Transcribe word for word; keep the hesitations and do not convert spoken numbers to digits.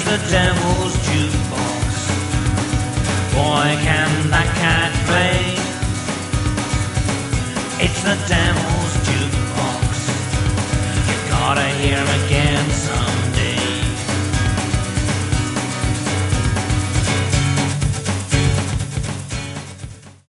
the devil's jukebox. Boy, can that cat play. It's the devil's jukebox. You gotta hear again.